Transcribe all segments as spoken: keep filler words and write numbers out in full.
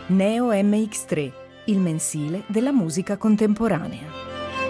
Neo M X tre, il mensile della musica contemporanea.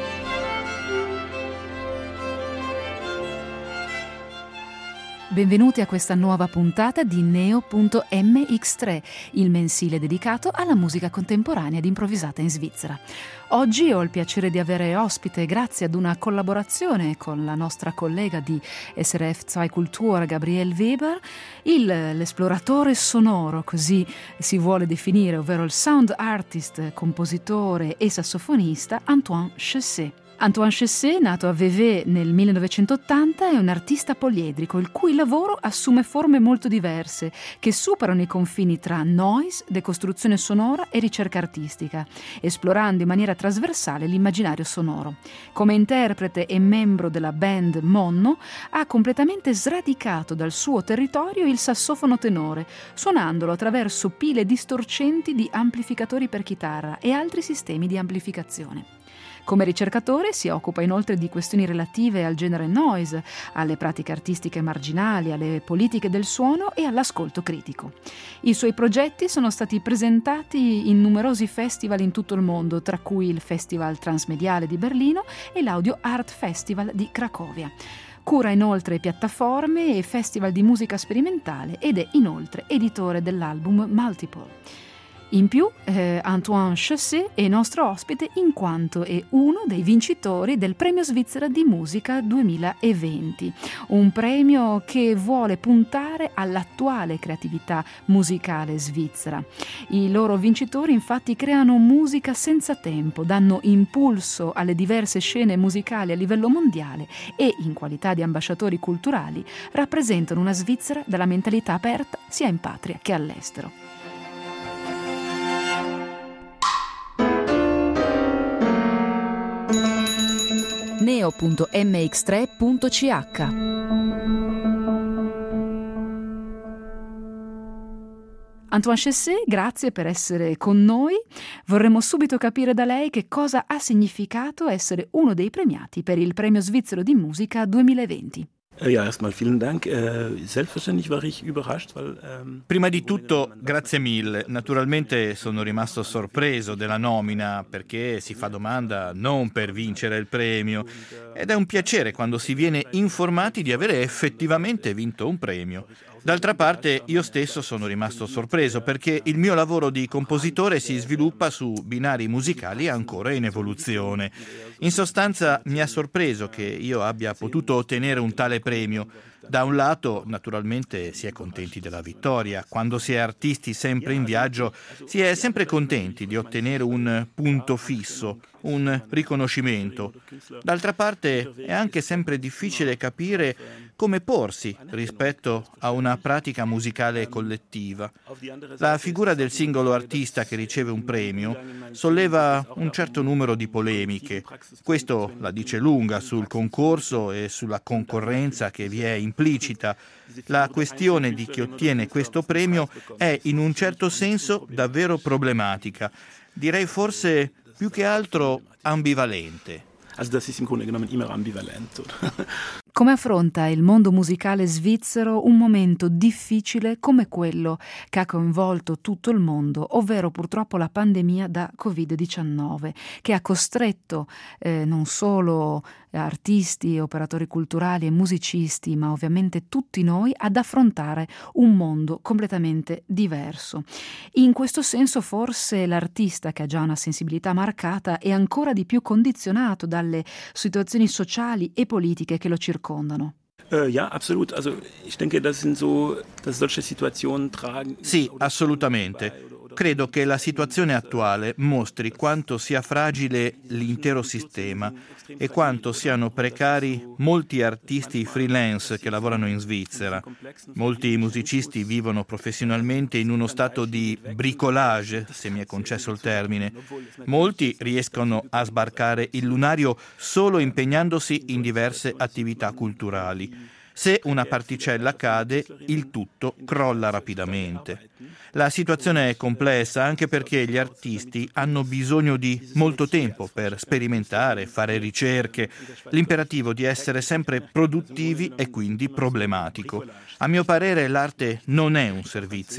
Benvenuti a questa nuova puntata di Neo M X tre, il mensile dedicato alla musica contemporanea ed improvvisata in Svizzera. Oggi ho il piacere di avere ospite, grazie ad una collaborazione con la nostra collega di S R F zwei Kultur, Gabriele Weber, il, l'esploratore sonoro, così si vuole definire, ovvero il sound artist, compositore e sassofonista Antoine Chessé. Antoine Chessé, nato a Vevey nel millenovecentottanta, è un artista poliedrico il cui lavoro assume forme molto diverse che superano i confini tra noise, decostruzione sonora e ricerca artistica, esplorando in maniera trasversale l'immaginario sonoro. Come interprete e membro della band Monno, ha completamente sradicato dal suo territorio il sassofono tenore, suonandolo attraverso pile distorcenti di amplificatori per chitarra e altri sistemi di amplificazione. Come ricercatore si occupa inoltre di questioni relative al genere noise, alle pratiche artistiche marginali, alle politiche del suono e all'ascolto critico. I suoi progetti sono stati presentati in numerosi festival in tutto il mondo, tra cui il Festival Transmediale di Berlino e l'Audio Art Festival di Cracovia. Cura inoltre piattaforme e festival di musica sperimentale ed è inoltre editore dell'album Multiple. In più, eh, Antoine Chessé è nostro ospite in quanto è uno dei vincitori del Premio Svizzera di Musica duemilaventi, un premio che vuole puntare all'attuale creatività musicale svizzera. I loro vincitori infatti creano musica senza tempo, danno impulso alle diverse scene musicali a livello mondiale e, in qualità di ambasciatori culturali, rappresentano una Svizzera dalla mentalità aperta sia in patria che all'estero. neo M X tre punto C H Antoine Chessé, grazie per essere con noi. Vorremmo subito capire da lei che cosa ha significato essere uno dei premiati per il Premio Svizzero di Musica duemilaventi. Ja, erstmal vielen Dank. Äh, selbstverständlich war ich überrascht, weil ähm Prima di tutto, grazie mille. Naturalmente sono rimasto sorpreso della nomina perché si fa domanda non per vincere il premio ed è un piacere quando si viene informati di avere effettivamente vinto un premio. D'altra parte, io stesso sono rimasto sorpreso perché il mio lavoro di compositore si sviluppa su binari musicali ancora in evoluzione. In sostanza, mi ha sorpreso che io abbia potuto ottenere un tale premio. Da un lato, naturalmente, si è contenti della vittoria. Quando si è artisti sempre in viaggio, si è sempre contenti di ottenere un punto fisso, un riconoscimento. D'altra parte, è anche sempre difficile capire come porsi rispetto a una pratica musicale collettiva. La figura del singolo artista che riceve un premio solleva un certo numero di polemiche. Questo la dice lunga sul concorso e sulla concorrenza che vi è implicita. La questione di chi ottiene questo premio è in un certo senso davvero problematica. Direi forse più che altro ambivalente. Also das ist im Grunde genommen immer ambivalent. Come affronta il mondo musicale svizzero un momento difficile come quello che ha coinvolto tutto il mondo, ovvero purtroppo la pandemia da covid diciannove, che ha costretto eh, non solo artisti, operatori culturali e musicisti, ma ovviamente tutti noi ad affrontare un mondo completamente diverso. In questo senso forse l'artista, che ha già una sensibilità marcata, è ancora di più condizionato dalle situazioni sociali e politiche che lo circondano. Uh, ja, absolut. Also ich denke, das sind so, dass solche Situationen tragen. Sì, assolutamente. Credo che la situazione attuale mostri quanto sia fragile l'intero sistema e quanto siano precari molti artisti freelance che lavorano in Svizzera. Molti musicisti vivono professionalmente in uno stato di bricolage, se mi è concesso il termine. Molti riescono a sbarcare il lunario solo impegnandosi in diverse attività culturali. Se una particella cade, il tutto crolla rapidamente. La situazione è complessa anche perché gli artisti hanno bisogno di molto tempo per sperimentare, fare ricerche. L'imperativo di essere sempre produttivi è quindi problematico. A mio parere l'arte non è un servizio.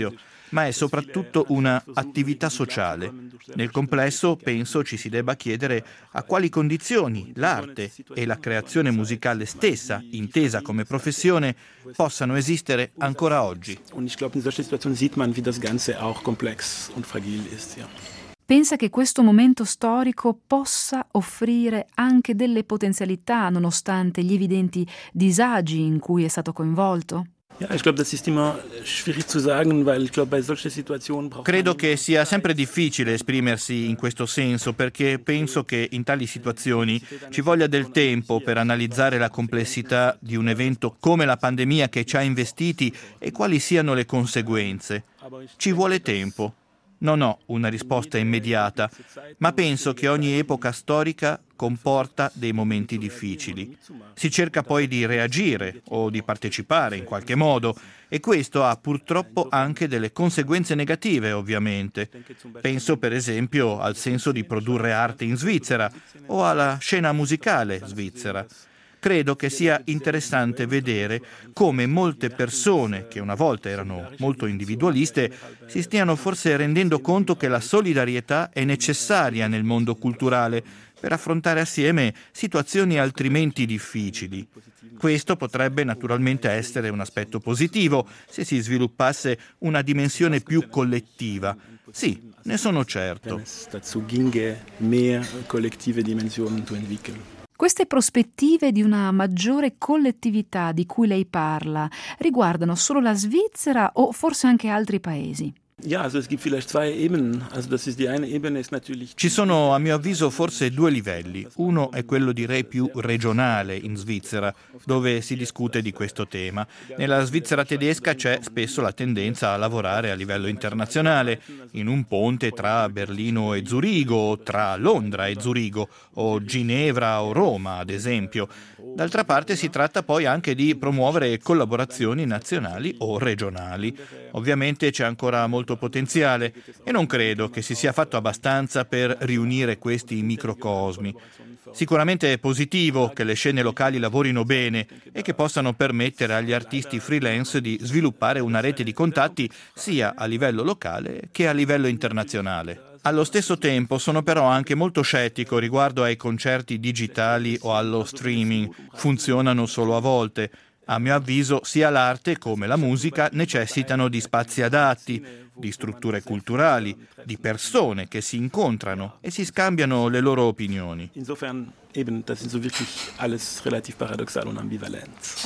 ma è soprattutto una attività sociale. Nel complesso penso ci si debba chiedere a quali condizioni l'arte e la creazione musicale stessa, intesa come professione, possano esistere ancora oggi. Und ich glaube, in solchen Situationen sieht man, wie das Ganze auch komplex und fragil ist. Ja. Pensa che questo momento storico possa offrire anche delle potenzialità nonostante gli evidenti disagi in cui è stato coinvolto? Ja, ich glaube, das ist immer schwierig zu sagen, weil ich glaube, bei solchen Situationen braucht man... Credo che sia sempre difficile esprimersi in questo senso perché penso che in tali situazioni ci voglia del tempo per analizzare la complessità di un evento come la pandemia che ci ha investiti e quali siano le conseguenze. Ci vuole tempo. Non ho una risposta immediata, ma penso che ogni epoca storica comporta dei momenti difficili. Si cerca poi di reagire o di partecipare in qualche modo e questo ha purtroppo anche delle conseguenze negative, ovviamente. Penso per esempio al senso di produrre arte in Svizzera o alla scena musicale svizzera. Credo che sia interessante vedere come molte persone, che una volta erano molto individualiste, si stiano forse rendendo conto che la solidarietà è necessaria nel mondo culturale per affrontare assieme situazioni altrimenti difficili. Questo potrebbe naturalmente essere un aspetto positivo se si sviluppasse una dimensione più collettiva. Sì, ne sono certo. Wenn es dazu ginge, mehr kollektive Dimensionen zu entwickeln. Queste prospettive di una maggiore collettività di cui lei parla riguardano solo la Svizzera o forse anche altri paesi? Ja, also es gibt vielleicht zwei Ebenen. Also das ist die eine Ebene ist natürlich... Ci sono, a mio avviso, forse due livelli. Uno è quello, direi, più regionale in Svizzera, dove si discute di questo tema. Nella Svizzera tedesca c'è spesso la tendenza a lavorare a livello internazionale, in un ponte tra Berlino e Zurigo, tra Londra e Zurigo, o Ginevra o Roma, ad esempio. D'altra parte si tratta poi anche di promuovere collaborazioni nazionali o regionali. Ovviamente c'è ancora molto potenziale e non credo che si sia fatto abbastanza per riunire questi microcosmi. Sicuramente è positivo che le scene locali lavorino bene e che possano permettere agli artisti freelance di sviluppare una rete di contatti sia a livello locale che a livello internazionale. Allo stesso tempo sono però anche molto scettico riguardo ai concerti digitali o allo streaming. Funzionano solo a volte. A mio avviso sia l'arte come la musica necessitano di spazi adatti, di strutture culturali, di persone che si incontrano e si scambiano le loro opinioni. Insofern eben, das ist so wirklich alles relativ paradoxal und ambivalent.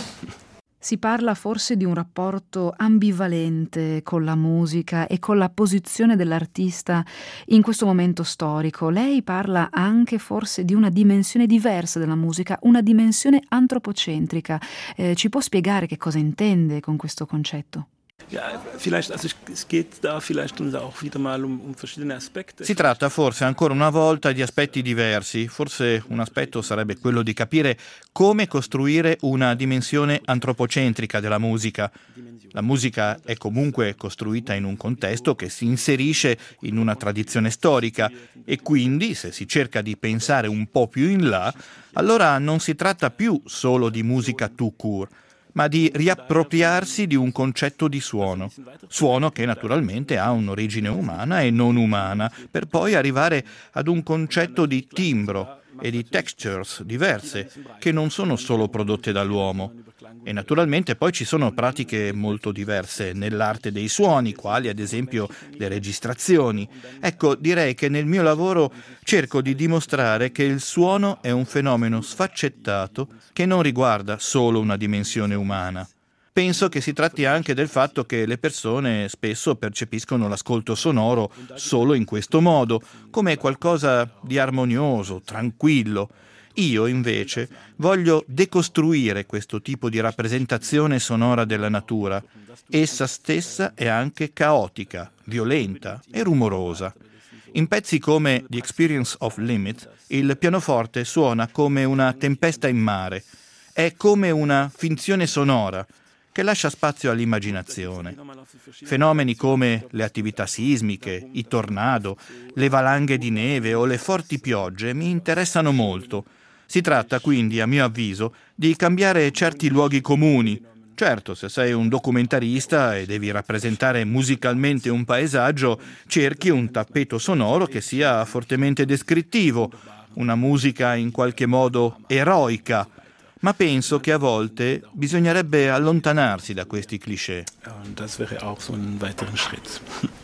Si parla forse di un rapporto ambivalente con la musica e con la posizione dell'artista in questo momento storico. Lei parla anche forse di una dimensione diversa della musica, una dimensione antropocentrica. Eh, ci può spiegare che cosa intende con questo concetto? Ja, vielleicht, also es geht da vielleicht auch wieder mal um, um verschiedene Aspekte. Si tratta forse ancora una volta di aspetti diversi. Forse un aspetto sarebbe quello di capire come costruire una dimensione antropocentrica della musica. La musica è comunque costruita in un contesto che si inserisce in una tradizione storica e quindi, se si cerca di pensare un po' più in là, allora non si tratta più solo di musica tout court, ma di riappropriarsi di un concetto di suono. Suono che naturalmente ha un'origine umana e non umana, per poi arrivare ad un concetto di timbro e di textures diverse, che non sono solo prodotte dall'uomo. E naturalmente poi ci sono pratiche molto diverse nell'arte dei suoni, quali ad esempio le registrazioni. Ecco, direi che nel mio lavoro cerco di dimostrare che il suono è un fenomeno sfaccettato che non riguarda solo una dimensione umana. Penso che si tratti anche del fatto che le persone spesso percepiscono l'ascolto sonoro solo in questo modo, come qualcosa di armonioso, tranquillo. Io, invece, voglio decostruire questo tipo di rappresentazione sonora della natura. Essa stessa è anche caotica, violenta e rumorosa. In pezzi come The Experience of Limit, il pianoforte suona come una tempesta in mare. È come una finzione sonora che lascia spazio all'immaginazione. Fenomeni come le attività sismiche, i tornado, le valanghe di neve o le forti piogge mi interessano molto. Si tratta quindi, a mio avviso, di cambiare certi luoghi comuni, Certo, se sei un documentarista e devi rappresentare musicalmente un paesaggio, cerchi un tappeto sonoro che sia fortemente descrittivo, una musica in qualche modo eroica, ma penso che a volte bisognerebbe allontanarsi da questi cliché. Und das wäre auch so ein weiterer Schritt.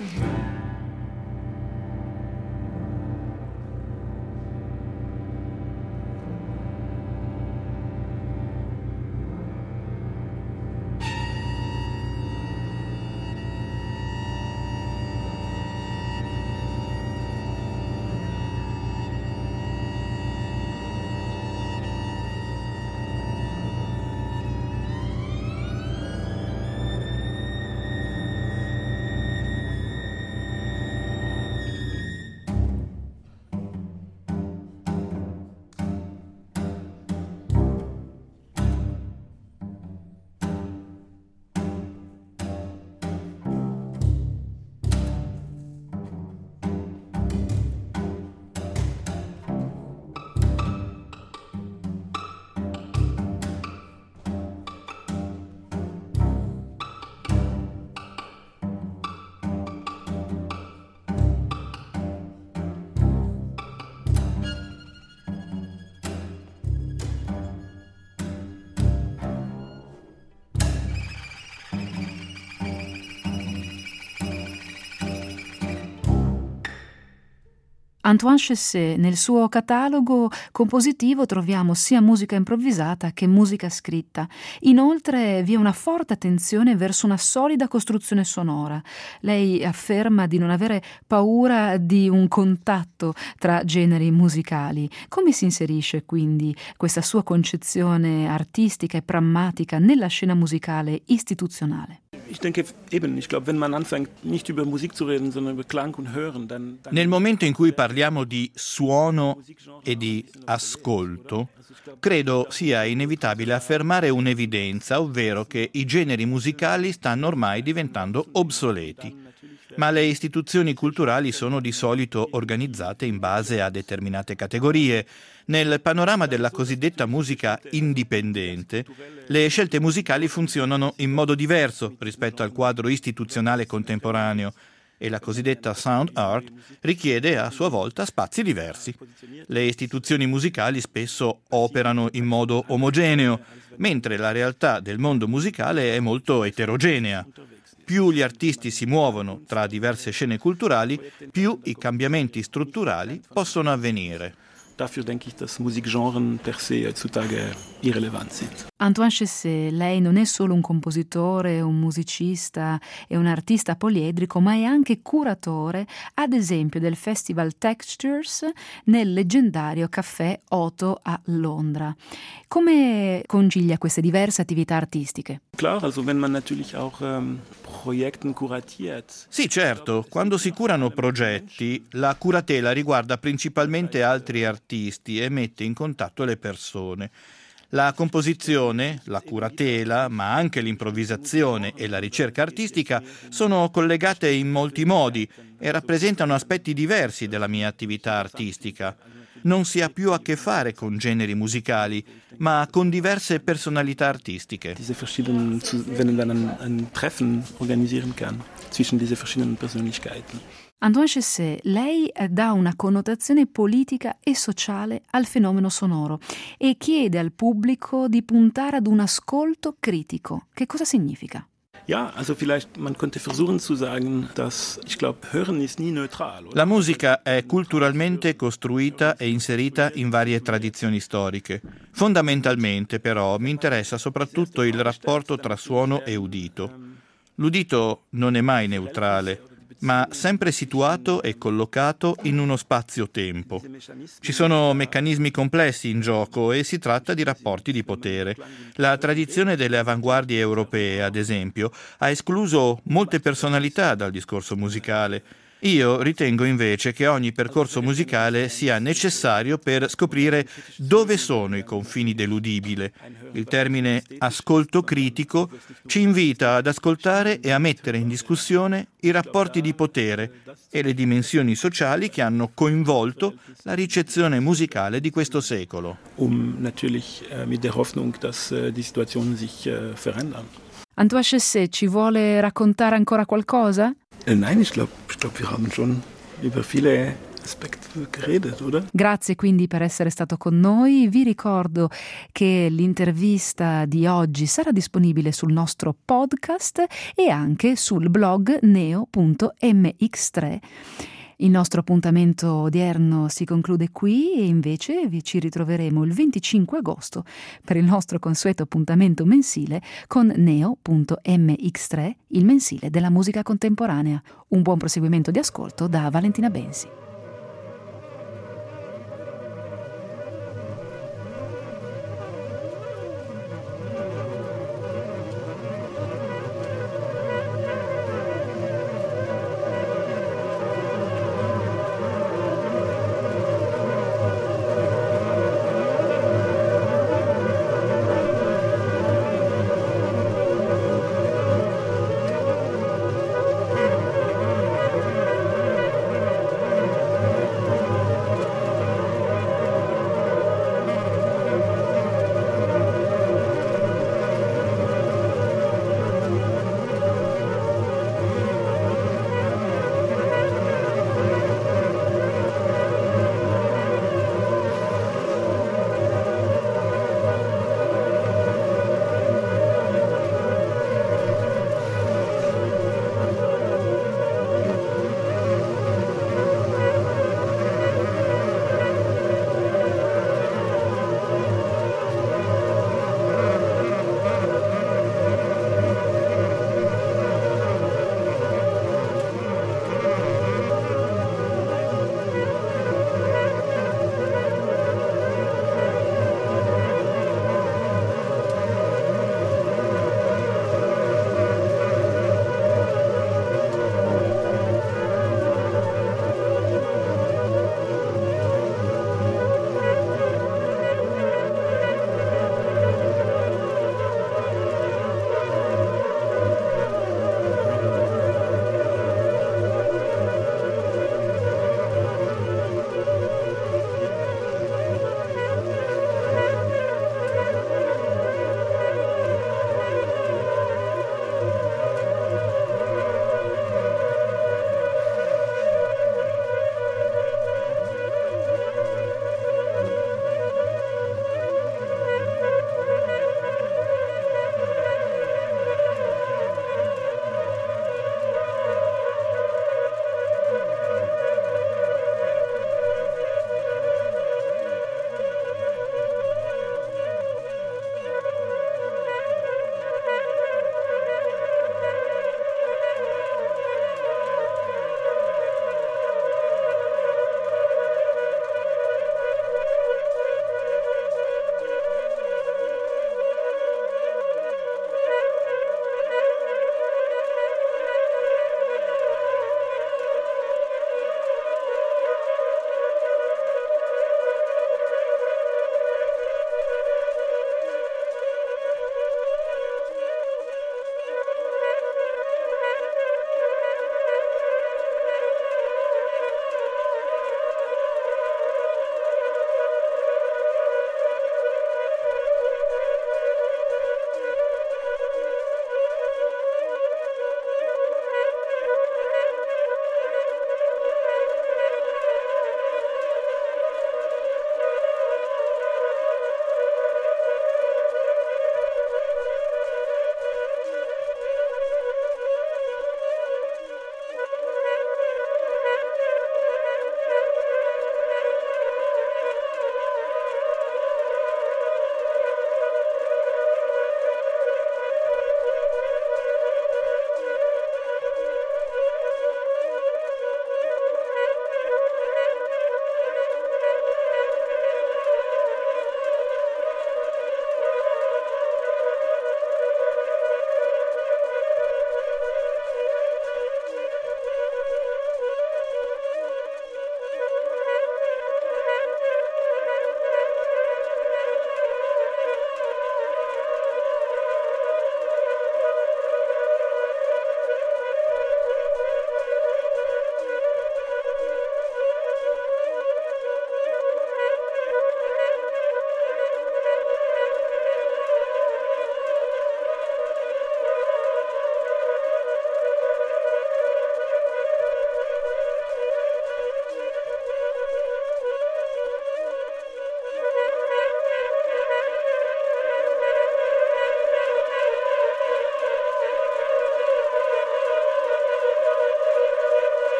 Antoine Chessé, nel suo catalogo compositivo troviamo sia musica improvvisata che musica scritta. Inoltre vi è una forte attenzione verso una solida costruzione sonora. Lei afferma di non avere paura di un contatto tra generi musicali. Come si inserisce quindi questa sua concezione artistica e pragmatica nella scena musicale istituzionale? Ich denke eben, ich glaube, wenn man anfängt, nicht über Musik zu reden, sondern über Klang und Hören, dann... dann Nel momento in cui parliamo di suono e di ascolto, credo sia inevitabile affermare un'evidenza, ovvero che i generi musicali stanno ormai diventando obsoleti. Ma le istituzioni culturali sono di solito organizzate in base a determinate categorie. Nel panorama della cosiddetta musica indipendente, le scelte musicali funzionano in modo diverso rispetto al quadro istituzionale contemporaneo e la cosiddetta sound art richiede a sua volta spazi diversi. Le istituzioni musicali spesso operano in modo omogeneo, mentre la realtà del mondo musicale è molto eterogenea. Più gli artisti si muovono tra diverse scene culturali, più i cambiamenti strutturali possono avvenire. Dafür denke ich, dass Musikgenren per se heutzutage irrelevant sind. Antoine Chessé, lei non è solo un compositore, un musicista e un artista poliedrico, ma è anche curatore, ad esempio, del Festival Textures nel leggendario caffè Otto a Londra. Come concilia queste diverse attività artistiche? Klar, also wenn man natürlich auch ähm, Projekten kuratiert. Sì, certo, quando si curano progetti, la curatela riguarda principalmente altri artisti e mette in contatto le persone. La composizione, la curatela, ma anche l'improvvisazione e la ricerca artistica sono collegate in molti modi e rappresentano aspetti diversi della mia attività artistica. Non si ha più a che fare con generi musicali, ma con diverse personalità artistiche. Diese verschiedenen, wenn man ein, ein Treffen organisieren kann zwischen diese verschiedenen Persönlichkeiten. Antoine Chessé, lei dà una connotazione politica e sociale al fenomeno sonoro e chiede al pubblico di puntare ad un ascolto critico. Che cosa significa? Ja, also vielleicht man könnte versuchen zu sagen, dass ich glaube, Hören ist nie neutral. Oder? La musica è culturalmente costruita e inserita in varie tradizioni storiche. Fondamentalmente, però, mi interessa soprattutto il rapporto tra suono e udito. L'udito non è mai neutrale, ma sempre situato e collocato in uno spazio-tempo. Ci sono meccanismi complessi in gioco e si tratta di rapporti di potere. La tradizione delle avanguardie europee, ad esempio, ha escluso molte personalità dal discorso musicale. Io ritengo invece che ogni percorso musicale sia necessario per scoprire dove sono i confini dell'udibile. Il termine ascolto critico ci invita ad ascoltare e a mettere in discussione i rapporti di potere e le dimensioni sociali che hanno coinvolto la ricezione musicale di questo secolo. Um natürlich äh, mit der Hoffnung, dass äh, die Situationen sich äh, verändern. Antoine Chessé ci vuole raccontare ancora qualcosa? Äh, nein, ich glaube, ich glaub, wir haben schon über viele Aspekte geredet, oder? Grazie quindi per essere stato con noi. Vi ricordo che l'intervista di oggi sarà disponibile sul nostro podcast e anche sul blog neo punto emme ics tre. Il nostro appuntamento odierno si conclude qui e invece vi ci ritroveremo il venticinque agosto per il nostro consueto appuntamento mensile con neo punto emme ics tre, il mensile della musica contemporanea. Un buon proseguimento di ascolto da Valentina Bensi.